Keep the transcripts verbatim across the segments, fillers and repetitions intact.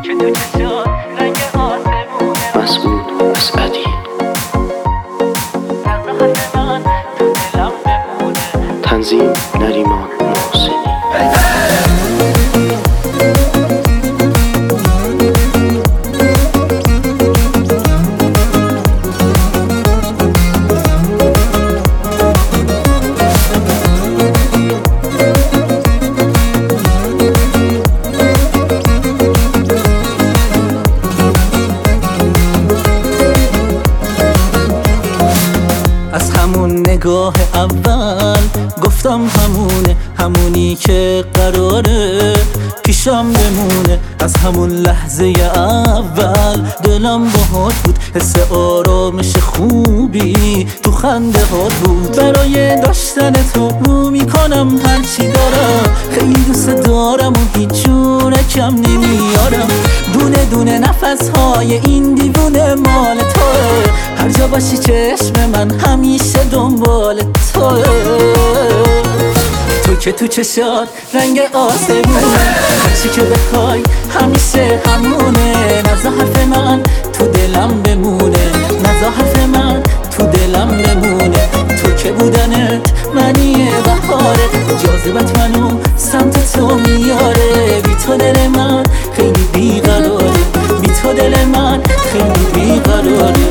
که تو چشات رنگ آسمونه. مسعود اسعدی. نظر حرف من تو دلم بمونه. تنظیم نریمان محسنی. از همون نگاه اول گفتم همونه، همونی که قراره پیشم بمونه. از همون لحظه اول دلم باهات بود، حس آرامش خوبی تو خنده هات بود. برای داشتن تو رو میکنم هرچی دارم، خیلی دوست دارم و هیچ جوره کم نمیارم. دونه دونه نفس های این دیوونه مال توه، هر جا باشی چشم من همیشه دنبال توه. تو که تو چشات رنگ آسمونه، هرچی که بخوای همیشه همونه. نزا حرف من تو دلم بمونه، نزا حرف من تو دلم بمونه. تو که بودنت منی بهاره، جاذبت منو سمت تو میاره. بی تو دل من خیلی بیقراره، بی تو دل من خیلی بیقراره.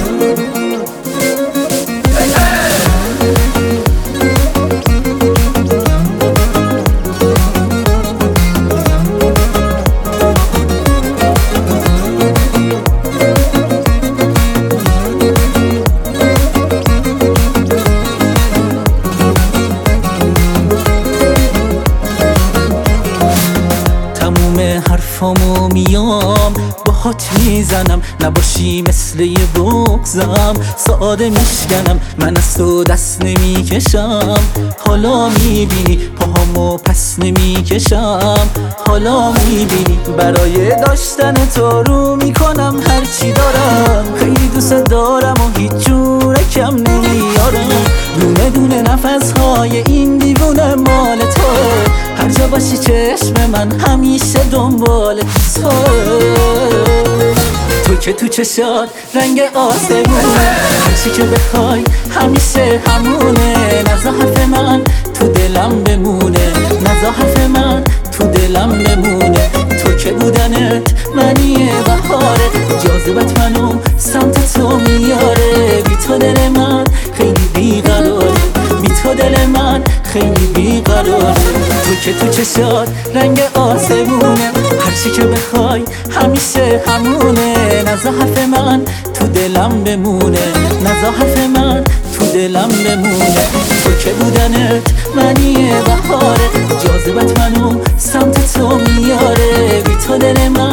حرفامو میام باهات میزنم، نباشی مثل یه بغضم ساده میشکنم. من از تو دست نمیکشم، حالا میبینی پاهامو پس نمیکشم. حالا میبینی برای داشتن تو رو میکنم هرچی دارم. خیلی دوست دارم و هیچ جوره کم نمیارم. دونه دونه نفس های این دیوونه مال توه، هر جا باشی چشم من همیشه دنبال تو. تو که تو چشات رنگ آسمونه، هرچی که بخوای همیشه همونه. نزا حرف من تو دلم بمونه، نزا حرف من تو دلم بمونه. تو که بودنت منی بهاره، جاذبت منو سمت تو میاره. بی تو دل من خیلی بیقراره، بی تو دل من خیلی بیقراره. تو که تو چشات رنگ آسمونه، هرچی که بخوای همیشه همونه. نزا حرف من تو دلم بمونه، نزا حرف من تو دلم بمونه. تو که بودنت منی بهاره، جاذبت منو سمت تو میاره. بی تو دل من